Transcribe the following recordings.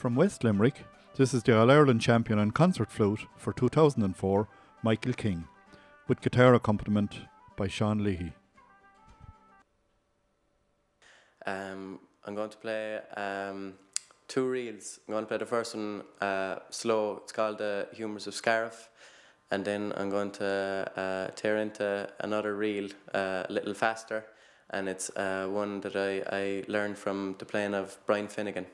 From West Limerick, this is the All-Ireland champion on concert flute for 2004, Michael King, with guitar accompaniment by Sean Leahy. I'm going to play two reels. I'm going to play the first one slow. It's called The Humours of Scariff. And then I'm going to tear into another reel a little faster. And it's one that I learned from the playing of Brian Finnegan.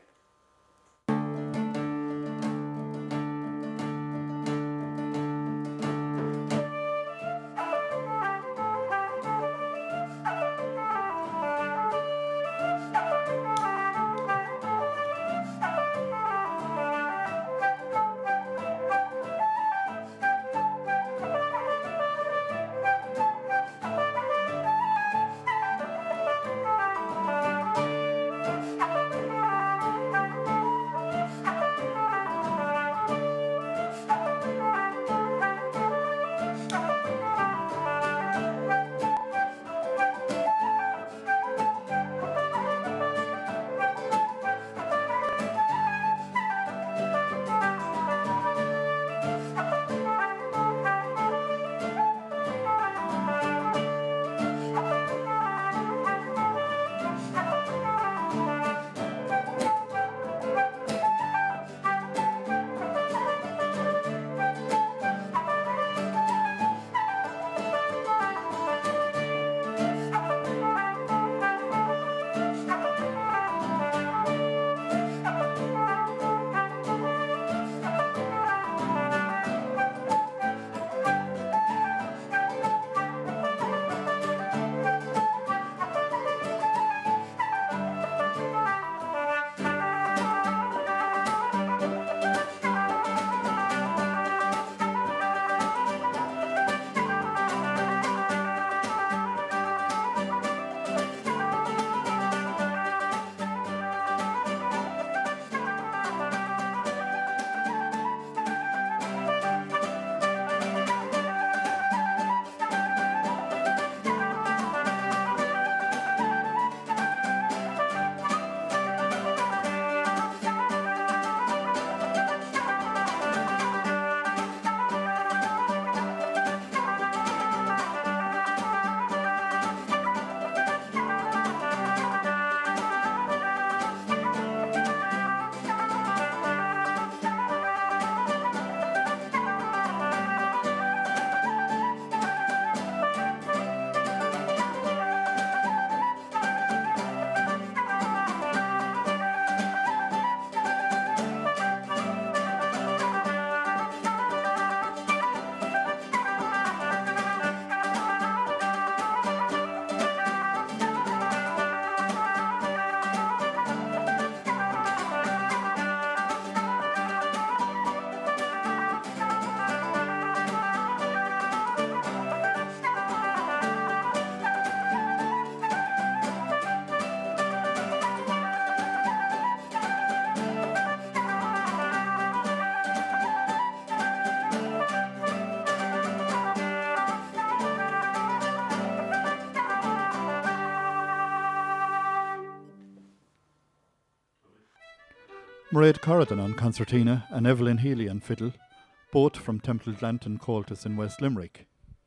Mairead Corridan on concertina and Evelyn Healy on fiddle, both from Temple Glanton Coltis in West Limerick.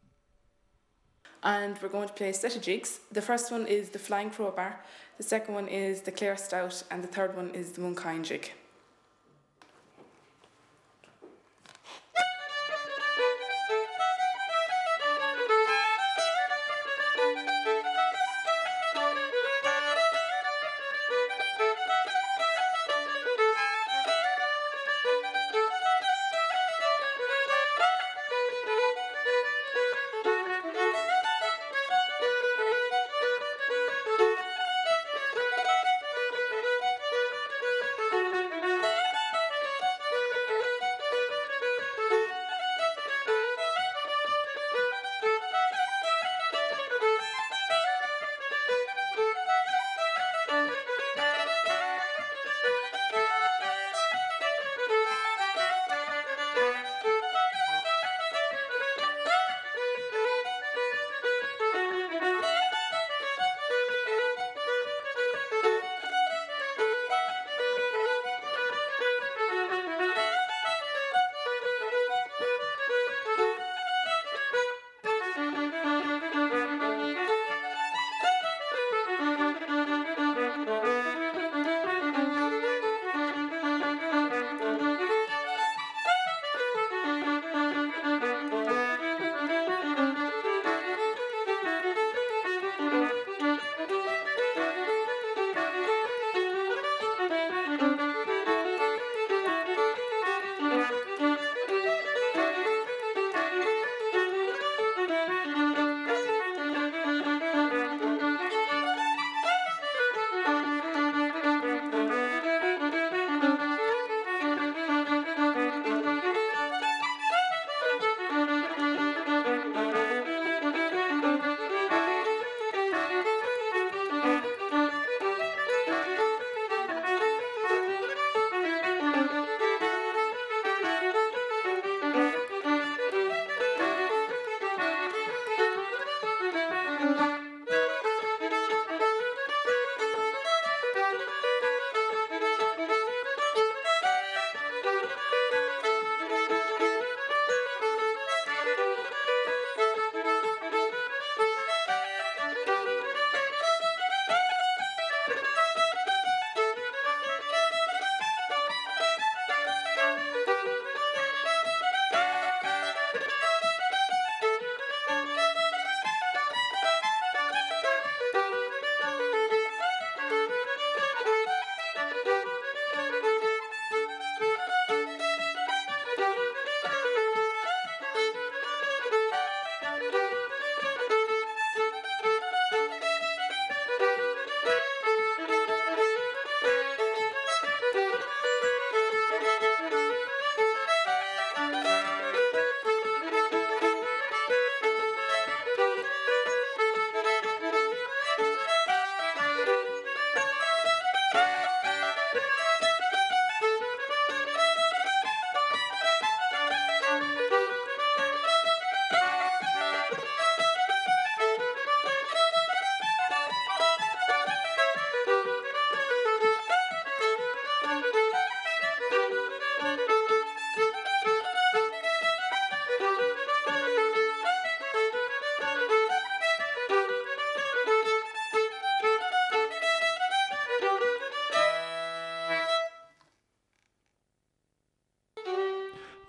And we're going to play a set of jigs. The first one is the Flying Crowbar, the second one is the Clare Stout, and the third one is the Moonkind jig.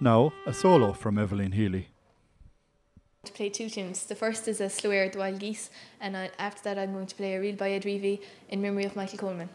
Now, a solo from Evelyn Healy. To play two tunes. The first is a Slower the Wild Geese, and after that I'm going to play a Reel by Ed Reevy in memory of Michael Coleman.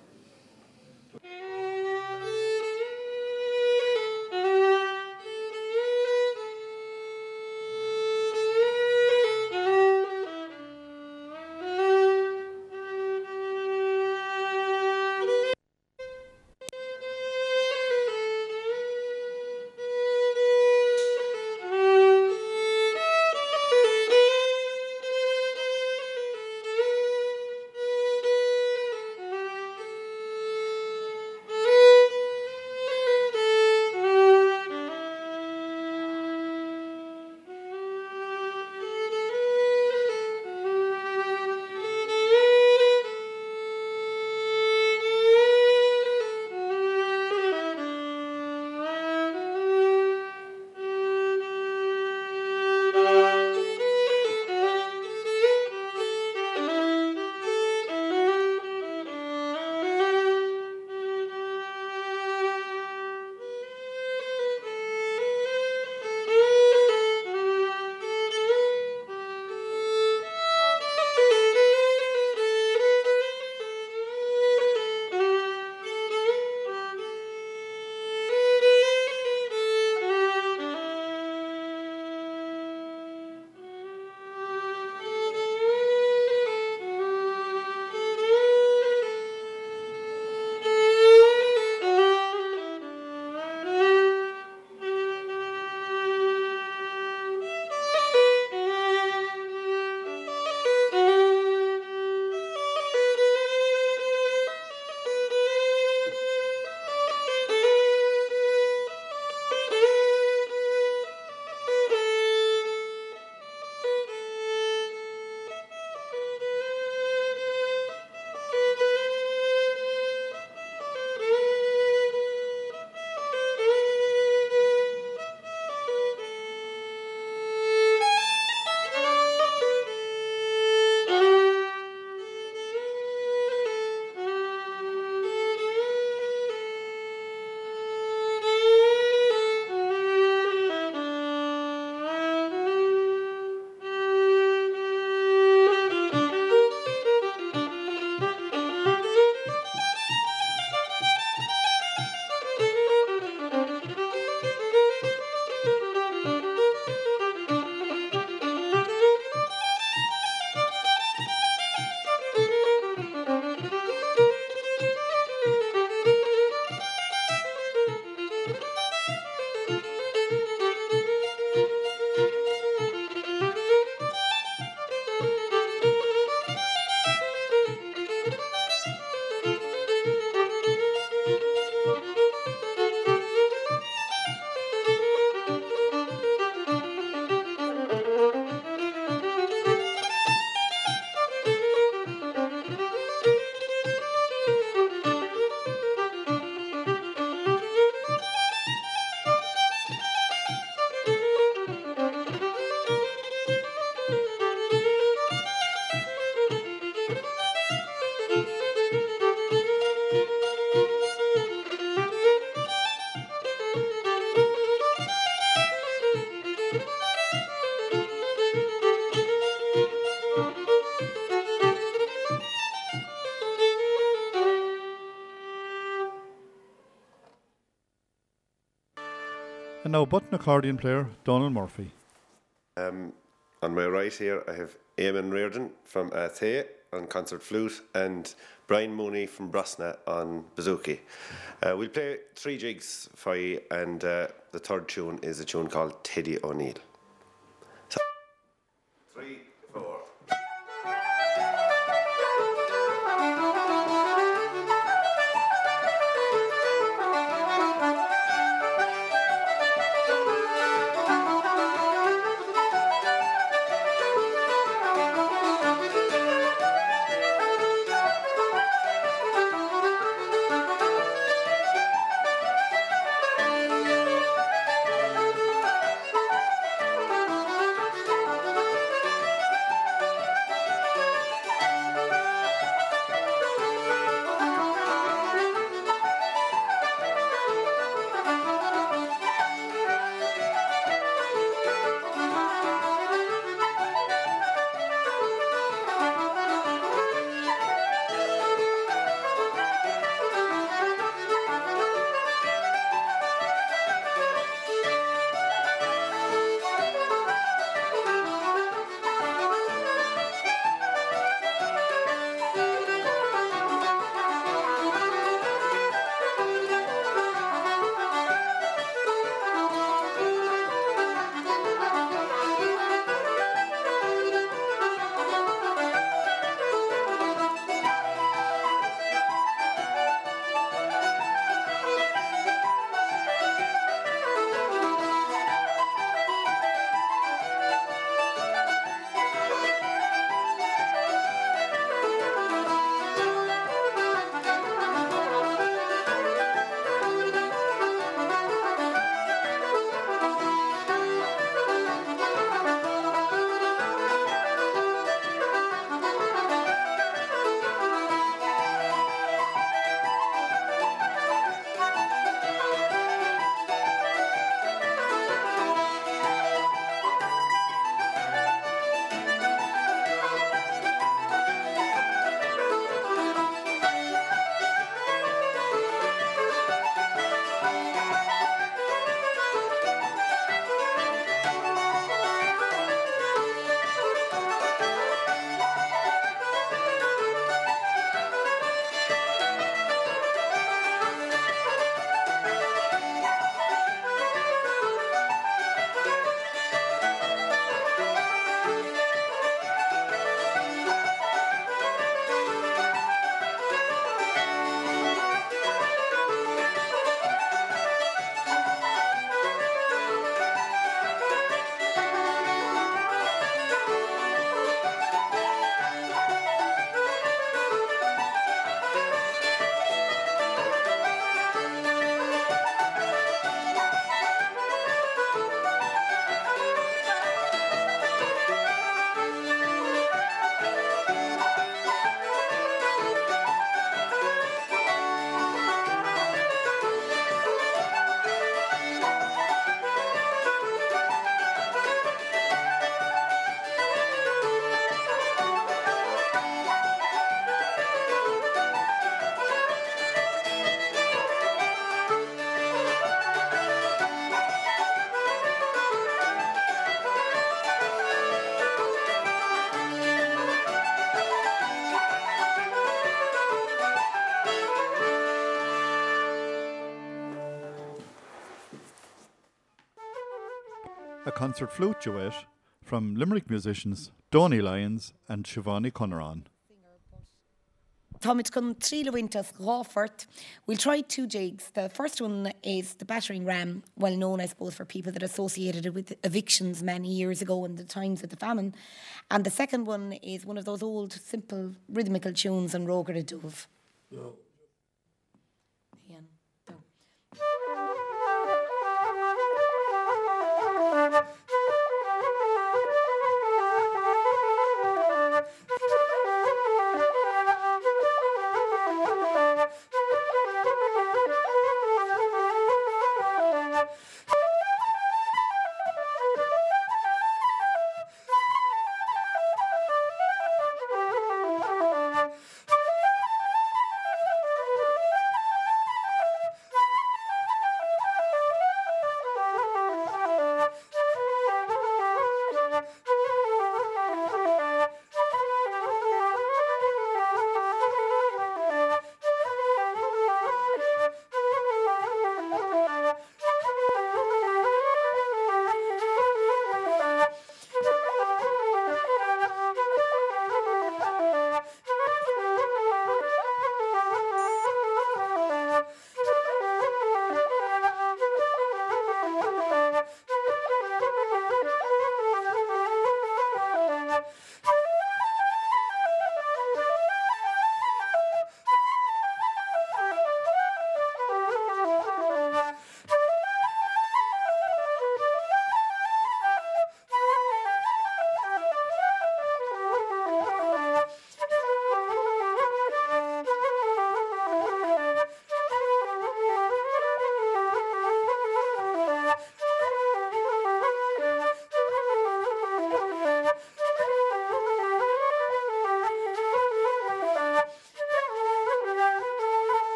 And now button accordion player Donald Murphy. On my right here I have Eamon Reardon from Thay on concert flute and Brian Mooney from Brosna on bouzouki. We'll play 3 jigs for you, and the third tune is a tune called Teddy O'Neill. So, 3, 4. a concert flute duet from Limerick musicians Donny Lyons and Siobhan Conneran. Thomas come three winters Crawford. We'll try two jigs. The first one is the battering ram, well known I suppose for people that associated it with evictions many years ago in the times of the famine. And the second one is one of those old simple rhythmical tunes on Roger the Dove. No. Ian, no.